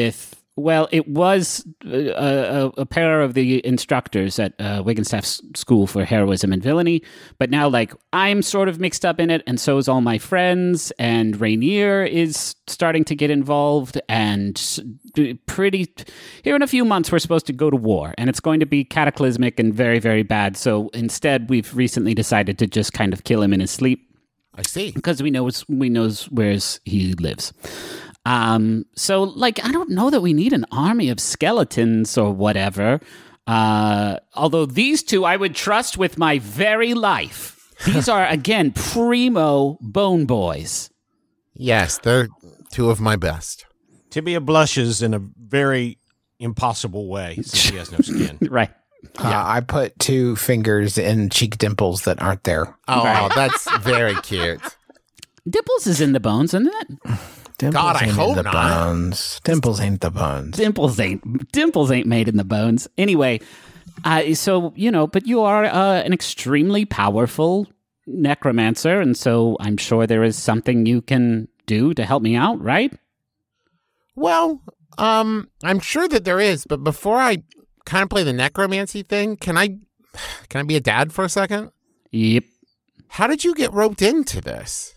Well, it was uh, a, a pair of the instructors at uh, Wiggenstaff's School for Heroism and Villainy, but now, like, I'm sort of mixed up in it, and so is all my friends, and Rainier is starting to get involved, and pretty... Here in a few months, we're supposed to go to war, and it's going to be cataclysmic and very, very bad, so instead, we've recently decided to just kind of kill him in his sleep. I see. Because we knows we knows where he lives. Um, so, like, I don't know that we need an army of skeletons or whatever. Uh, although these two I would trust with my very life. These are, again, primo bone boys. Yes, they're two of my best. Tibia blushes in a very impossible way since he has no skin. Right. Uh, I put two fingers in cheek dimples that aren't there. Oh, right. That's very cute. Dimples is in the bones, isn't it? Dimples God, I ain't hope in the not. bones. Dimples ain't the bones. Dimples ain't dimples ain't made in the bones. Anyway, uh, so you know, but you are uh, an extremely powerful necromancer, and so I'm sure there is something you can do to help me out, right? Well, um, I'm sure that there is, but before I kind of play the necromancy thing, can I can I be a dad for a second? Yep. How did you get roped into this?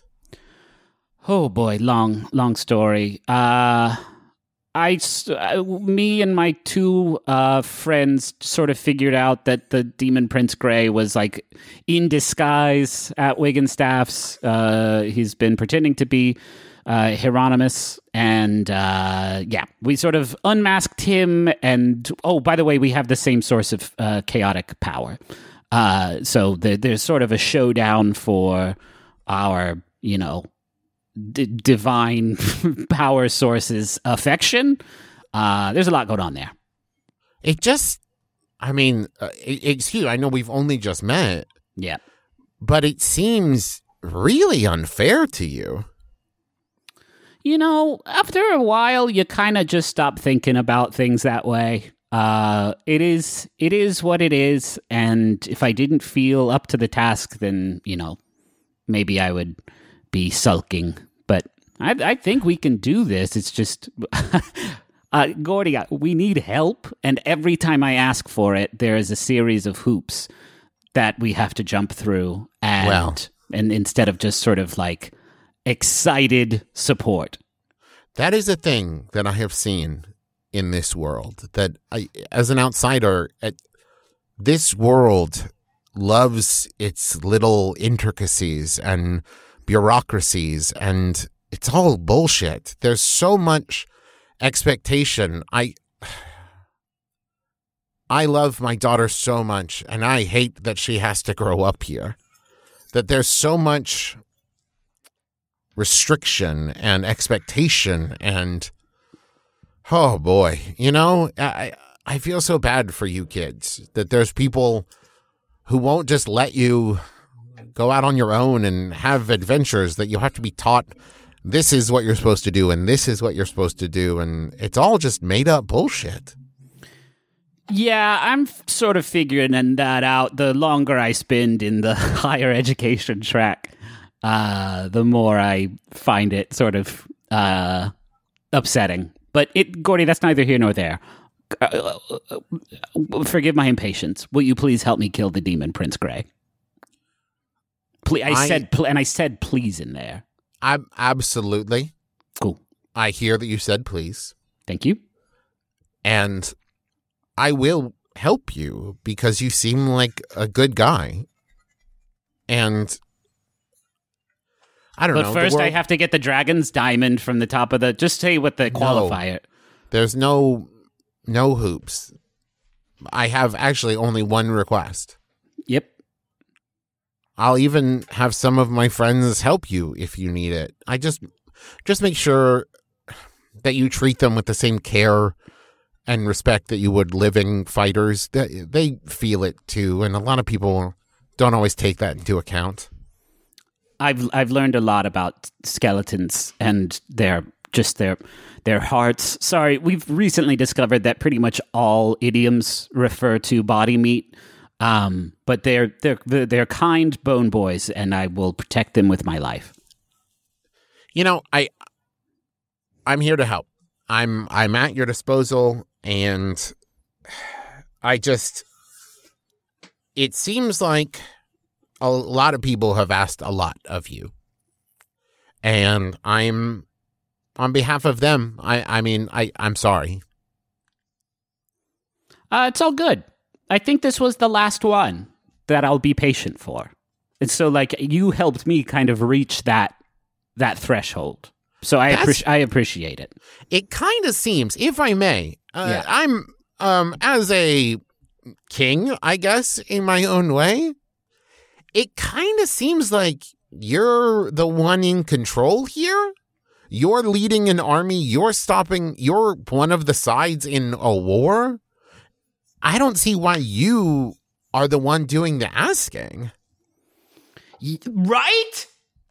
Oh boy, long, long story. Uh, I, uh, me and my two uh, friends sort of figured out that the Demon Prince Grey was like in disguise at Wiggenstaff's. Uh, he's been pretending to be uh, Hieronymus, and uh, yeah, we sort of unmasked him. And oh, by the way, we have the same source of uh, chaotic power. Uh, so the, there's sort of a showdown for our, you know. D- divine power sources affection. Uh, there's a lot going on there. It just, I mean, uh, it, excuse me, I know we've only just met. Yeah. But it seems really unfair to you. You know, after a while, you kind of just stop thinking about things that way. Uh, it is, it is what it is. And if I didn't feel up to the task, then, you know, maybe I would be sulking, but I, I think we can do this. It's just, uh, Gordy, we need help, and every time I ask for it, there is a series of hoops that we have to jump through, and well, and instead of just sort of like excited support. That is a thing that I have seen in this world. That I, as an outsider, at this world loves its little intricacies and bureaucracies, and it's all bullshit. There's so much expectation. I I love my daughter so much, and I hate that she has to grow up here. That there's so much restriction and expectation, and oh boy, you know, I I feel so bad for you kids that there's people who won't just let you go out on your own and have adventures, that you have to be taught this is what you're supposed to do and this is what you're supposed to do, and it's all just made up bullshit. Yeah, I'm f- sort of figuring that out. The longer I spend in the higher education track, uh, the more I find it sort of uh, upsetting. But it, Gordy, that's neither here nor there. Uh, forgive my impatience. Will you please help me kill the Demon Prince Grey? Please, I, I said, pl- and I said, please in there. I'm absolutely cool. I hear that you said please. Thank you, and I will help you because you seem like a good guy. And I don't but know. But first, world... I have to get the dragon's diamond from the top of the. Just say what the qualifier. No, there's no no hoops. I have actually only one request. Yep. I'll even have some of my friends help you if you need it. I just just make sure that you treat them with the same care and respect that you would living fighters. They, they feel it too, and a lot of people don't always take that into account. I've I've learned a lot about skeletons and their just their their hearts. Sorry, we've recently discovered that pretty much all idioms refer to body meat. Um, but they're they're they're kind bone boys, and I will protect them with my life. You know, I I'm here to help. I'm I'm at your disposal, and I just it seems like a lot of people have asked a lot of you. And I'm on behalf of them, I, I mean, I, I'm sorry. Uh, it's all good. I think this was the last one that I'll be patient for. And so, like, you helped me kind of reach that that threshold. So I appre- I appreciate it. It kind of seems, if I may, uh, Yeah. I'm, um, as a king, I guess, in my own way, it kind of seems like you're the one in control here. You're leading an army. You're stopping. You're one of the sides in a war. I don't see why you are the one doing the asking. Y- right?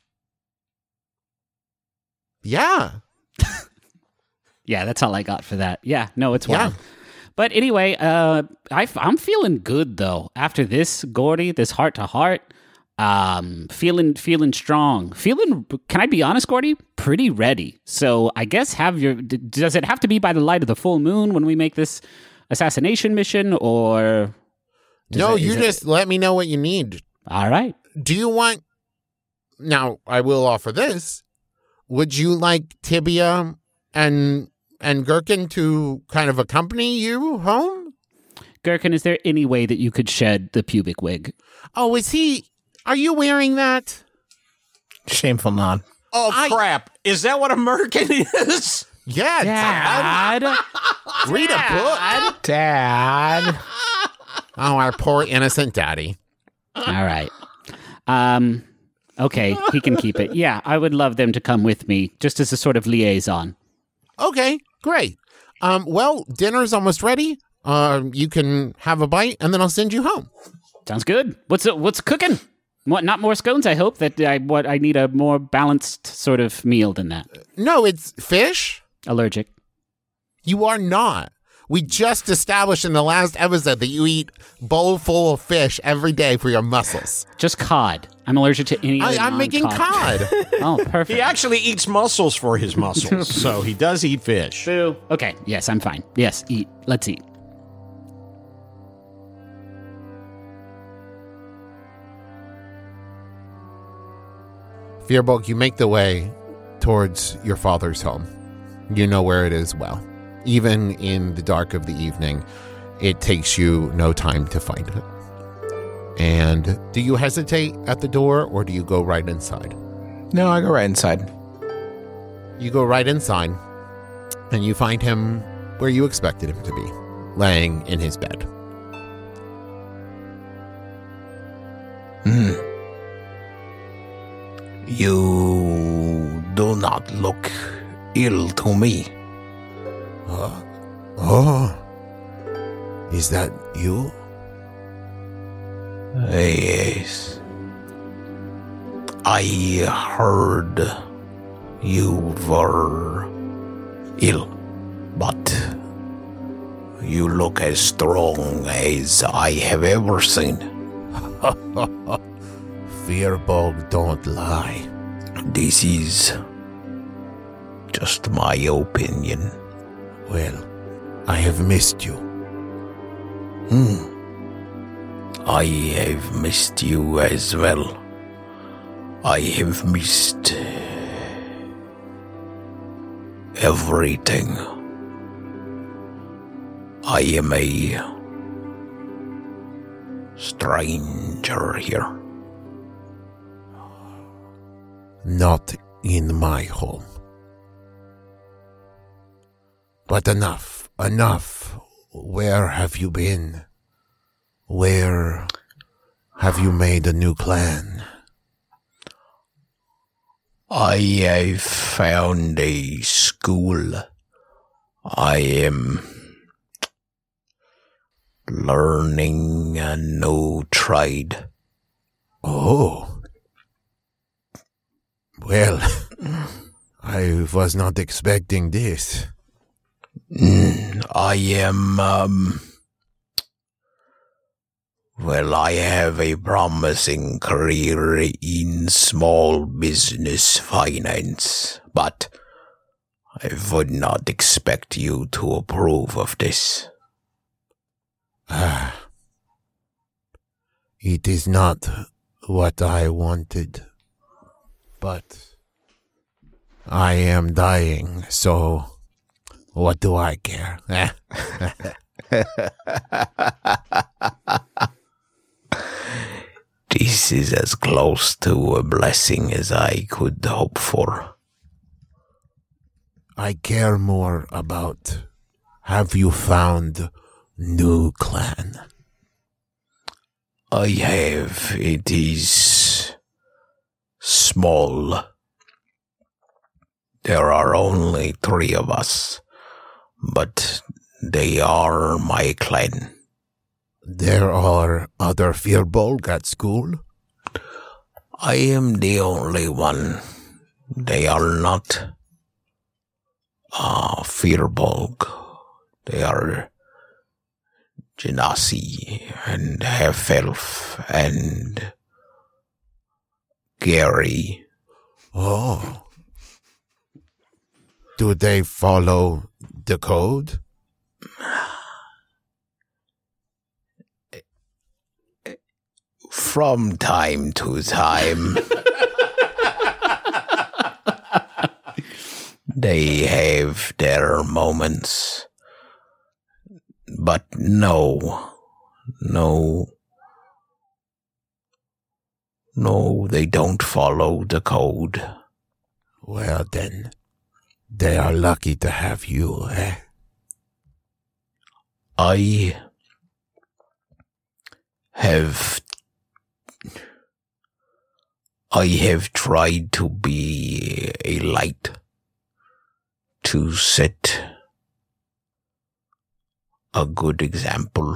Yeah. Yeah, that's all I got for that. Yeah, no, it's wild. Yeah. But anyway, uh, I, I'm feeling good, though. After this, Gordy, this heart-to-heart, um, feeling feeling strong. Feeling, can I be honest, Gordy? Pretty ready. So I guess have your... D- does it have to be by the light of the full moon when we make this assassination mission, or... does No, it- you is it- just let me know what you need. All right. Do you want... Now, I will offer this. Would you like Tibia and and Gherkin to kind of accompany you home? Gherkin, is there any way that you could shed the pubic wig? Oh, is he... Are you wearing that? Shameful nod. Oh, I- crap. Is that what a merkin is? Yeah, Dad. Dad. Read a book. Dad. Oh, our poor innocent daddy. All right. Um, okay, he can keep it. Yeah, I would love them to come with me, just as a sort of liaison. Okay, great. Um, well, dinner's almost ready. Uh, you can have a bite, and then I'll send you home. Sounds good. What's what's cooking? What? Not more scones. I hope that I what I need a more balanced sort of meal than that. No, it's fish. Allergic. You are not. We just established in the last episode that you eat bowl full of fish every day for your muscles. Just cod. I'm allergic to any. I, other I'm making non-cod. cod. Oh, perfect. He actually eats mussels for his muscles, so he does eat fish. Boo. Okay. Yes, I'm fine. Yes, eat. Let's eat. Firbolg, you make the way towards your father's home. You know where it is well. Even in the dark of the evening, it takes you no time to find it. And do you hesitate at the door, or do you go right inside? No, I go right inside. You go right inside, and you find him where you expected him to be, laying in his bed. Hmm. You do not look ill to me. Uh, oh, is that you? Yes. I heard you were ill, but you look as strong as I have ever seen. Firbolg, don't lie. This is just my opinion. Well, I have missed you. Hmm. I have missed you as well. I have missed everything. I am a stranger here. Not in my home. But enough, enough. Where have you been? Where have you made a new clan? I have found a school. I am learning a new trade. Oh. Well, I was not expecting this. Mm, I am, um... Well, I have a promising career in small business finance, but I would not expect you to approve of this. Ah, it is not what I wanted, but I am dying, so what do I care? This is as close to a blessing as I could hope for. I care more about, have you found new clan? I have. It is small. There are only three of us, but they are my clan. There are other Firbolg at school? I am the only one. They are not uh, Firbolg. They are Genasi and Half-Elf and Gary. Oh. Do they follow the code? From time to time. They have their moments. But no, no, no, they don't follow the code. Well then, they are lucky to have you, eh? I have, I have tried to be a light, to set a good example,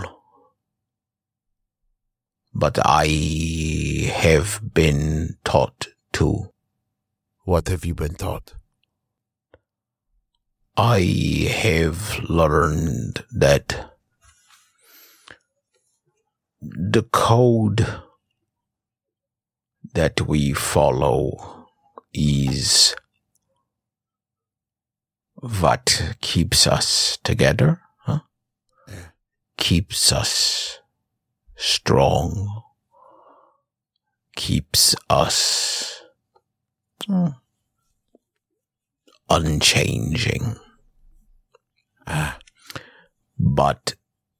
but I have been taught to. What have you been taught? I have learned that the code that we follow is what keeps us together. Keeps us strong, keeps us mm, unchanging. Ah, but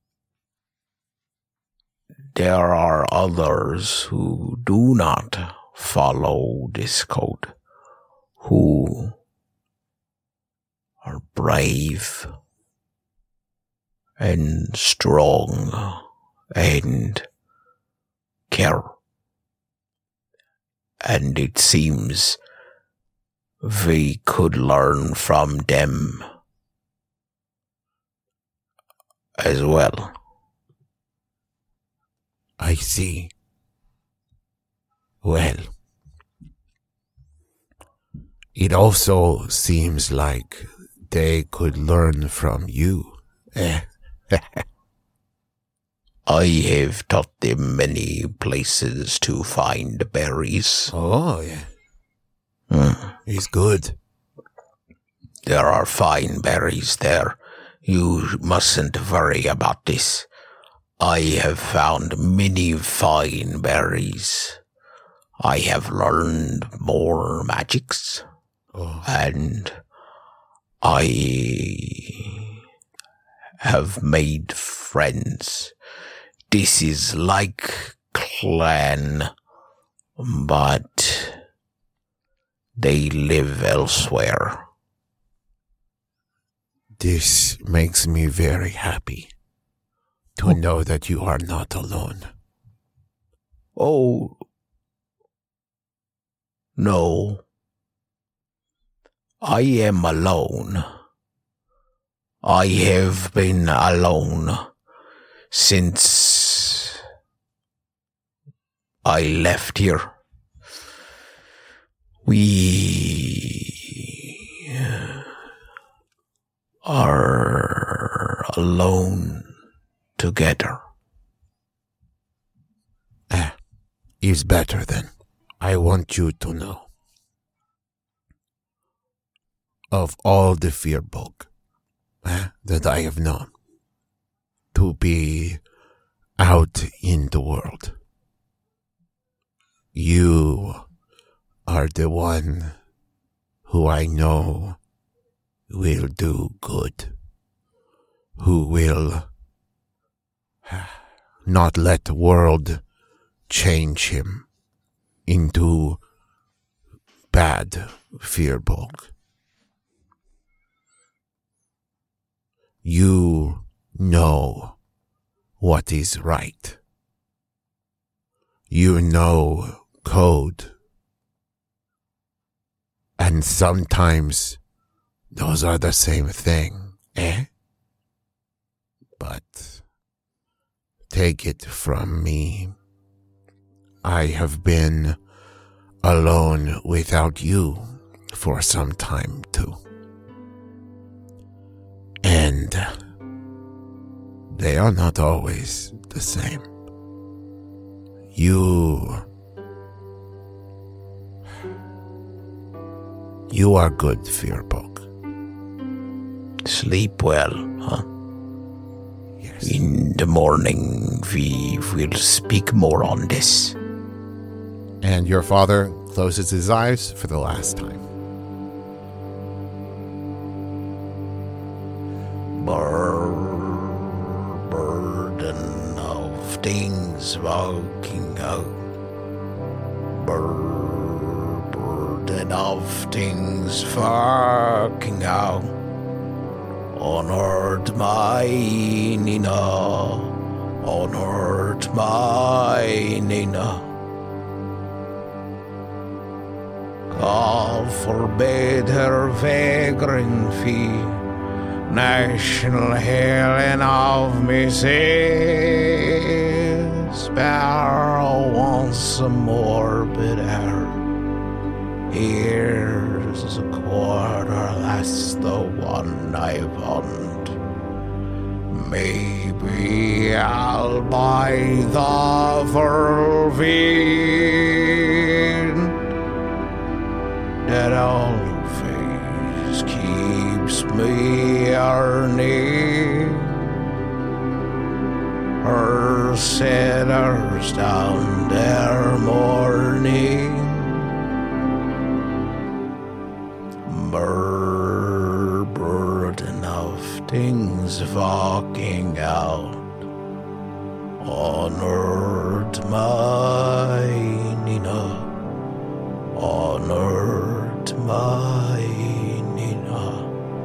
there are others who do not follow this code, who are brave and strong and care. And it seems we could learn from them as well. I see. Well, it also seems like they could learn from you. Eh? I have taught them many places to find berries. Oh, yeah. Mm. He's good. There are fine berries there. You mustn't worry about this. I have found many fine berries. I have learned more magics. Oh. And I have made friends. This is like clan, but they live elsewhere. This makes me very happy to know that you are not alone. Oh, no. I am alone. I have been alone since I left here. We are alone together. Ah, is better then. I want you to know. of all the Firbolg eh, that I have known to be out in the world. You are the one who I know will do good, who will not let the world change him into bad Firbolg. You know what is right. You know code. And sometimes those are the same thing, eh? But take it from me, I have been alone without you for some time too. And they are not always the same. You... You are good, Firbolg. Sleep well, huh? Yes. In the morning, we will speak more on this. And your father closes his eyes for the last time. Bur- burden of things walking out. Bur- burden of things walking out. On earth, my Nina. On earth, my Nina. God forbid her vagrant feet, national healing of me say, sparrow wants some more bitter. Here's a quarter, that's the one I want. Maybe I'll buy the vervine that always keeps me earning. Her sinners down there mourning. Bur- burden of things walking out on earth, my Nina. On earth, my Nina.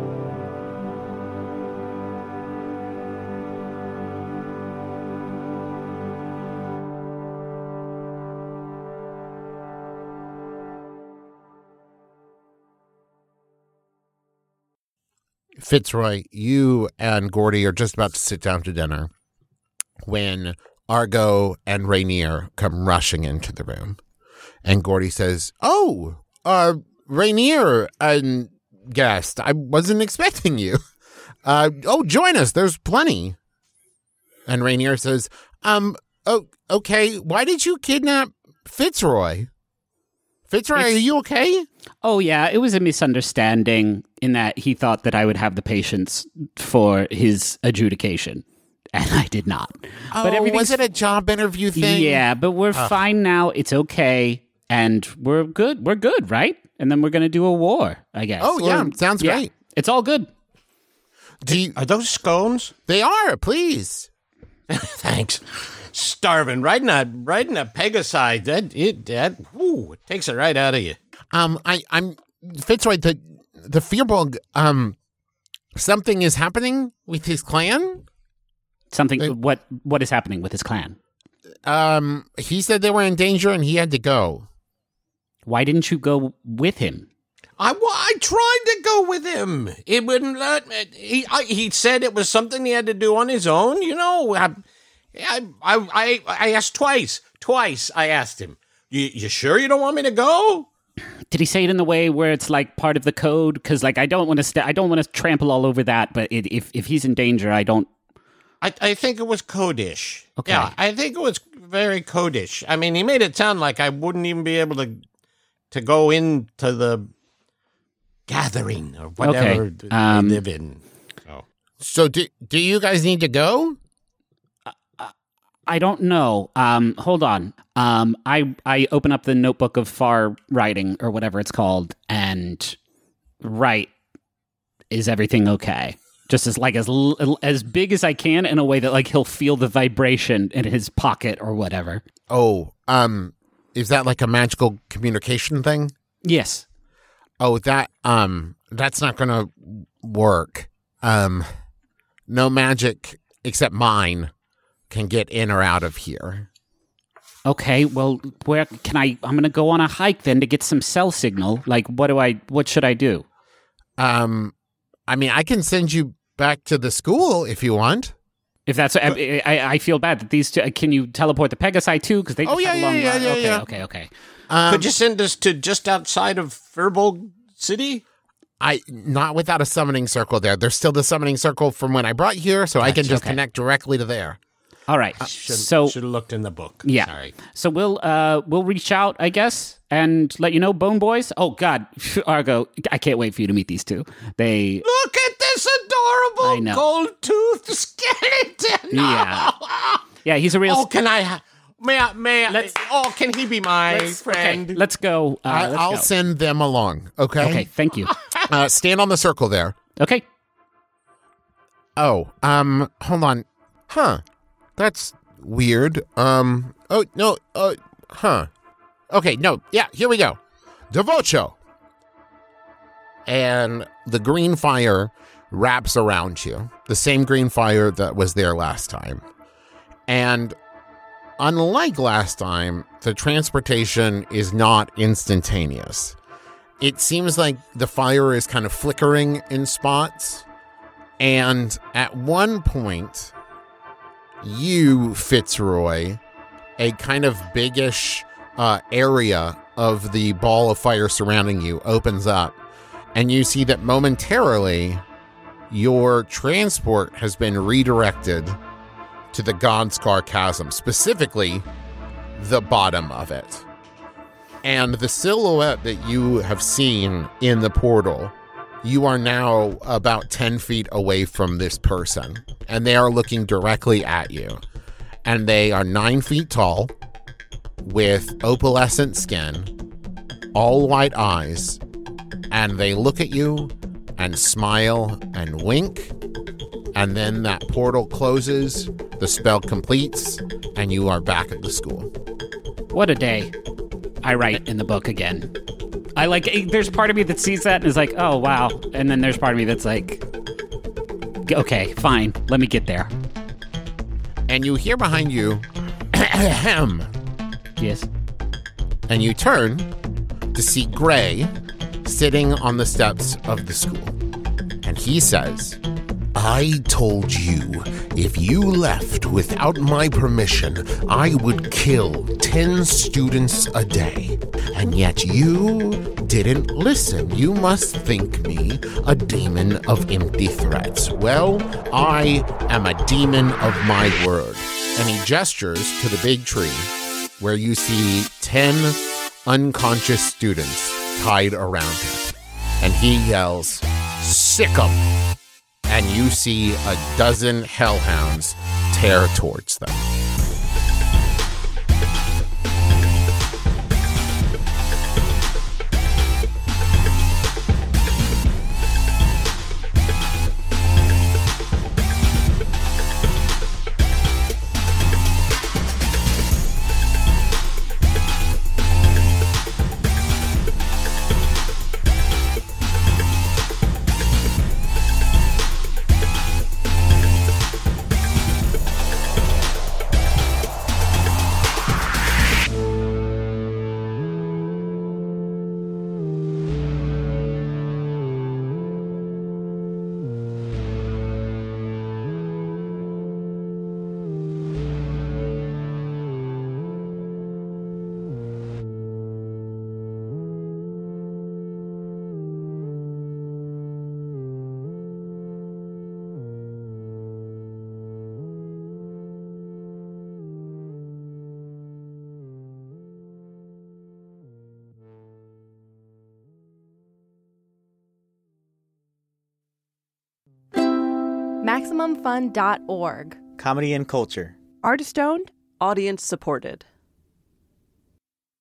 Fitzroy, you and Gordy are just about to sit down to dinner when Argo and Rainier come rushing into the room. And Gordy says, oh, uh, Rainier and guest, I wasn't expecting you. Uh, oh, join us. There's plenty. And Rainier says, um, oh, okay. Why did you kidnap Fitzroy? Fitzroy, It's- are you okay? Oh, yeah, it was a misunderstanding in that he thought that I would have the patience for his adjudication, and I did not. Oh, but everything's was it a job interview thing? Yeah, but we're Ugh. fine now. It's okay, and we're good. We're good, right? And then we're going to do a war, I guess. Oh, yeah, Or- sounds yeah, great. It's all good. Do you, Are those scones? they are, please. Thanks. Starving, right in a right in a pegicide. That it that ooh, it takes it right out of you. Um, I, I'm Fitzroy. The the Firbolg. Um, something is happening with his clan. Something. They- what What is happening with his clan? Um, he said they were in danger and he had to go. Why didn't you go with him? I, well, I tried to go with him. He wouldn't let me. He I, he said it was something he had to do on his own. You know, I I I, I, I asked twice. Twice I asked him. You you sure you don't want me to go? Did he say it in the way where it's like part of the code? Because like I don't want to st- I don't want to trample all over that. But it, if if he's in danger, I don't. I, I think it was codish. Okay. Yeah, I think it was very codish. I mean, he made it sound like I wouldn't even be able to to go into the gathering or whatever Okay, um, they live in. Oh. So do do you guys need to go? I don't know. Um, hold on. Um, I I open up the notebook of far writing or whatever it's called, and write. Is everything okay? Just as like as l- as big as I can in a way that like he'll feel the vibration in his pocket or whatever. Oh, um, is that like a magical communication thing? Yes. Oh, that um, that's not gonna work. Um, no magic except mine can get in or out of here. Okay. Well, where can I? I'm gonna go on a hike then to get some cell signal. Like, what do I? What should I do? Um, I mean, I can send you back to the school if you want. If that's, I, I, I feel bad that these two. Can you teleport the Pegasi too? Because they just Oh, yeah, have a long yeah, yeah, ride. yeah, okay, yeah. okay, okay. Um, Could you send us to just outside of Firbolg City? I not without a summoning circle there. There's still the summoning circle from when I brought you here, so I can just okay. connect directly to there. All right. Should, so should have looked in the book. yeah. Sorry. So we'll uh we'll reach out, I guess, and let you know, Bone Boys. Oh God, Argo, I can't wait for you to meet these two. They Look at this adorable I know. gold-toothed skeleton. Yeah. yeah, he's a real. Oh, can I? Ha- may I? May I? Let's- oh, can he be my let's, friend? Okay, let's go. Uh, I, let's I'll go. send them along. Okay. Okay, thank you. Uh, stand on the circle there. Okay. Oh, um, hold on. Huh. That's weird. Um, oh, no, uh, huh. Okay, no, yeah, here we go. Devocho. And the green fire wraps around you. The same green fire that was there last time. And unlike last time, the transportation is not instantaneous. It seems like the fire is kind of flickering in spots. And at one point, you, Fitzroy, a kind of biggish uh, area of the ball of fire surrounding you opens up. And you see that momentarily, your transport has been redirected to the Godscar Chasm, specifically the bottom of it. And the silhouette that you have seen in the portal, you are now about ten feet away from this person, and they are looking directly at you. And they are nine feet tall, with opalescent skin, all white eyes, and they look at you and smile and wink, and then that portal closes, the spell completes, and you are back at the school. What a day. I write in the book again. I like, there's part of me that sees that and is like, oh, wow. And then there's part of me that's like, okay, fine, let me get there. And you hear behind you, ahem, Yes. and you turn to see Gray sitting on the steps of the school. And he says, I told you, if you left without my permission, I would kill ten students a day. And yet you didn't listen. You must think me a demon of empty threats. Well, I am a demon of my word. and he gestures to the big tree where you see ten unconscious students tied around him. And he yells, "Sick 'em!" And you see a dozen hellhounds tear towards them. Maximum Fun dot org. Comedy and culture. Artist owned. Audience supported.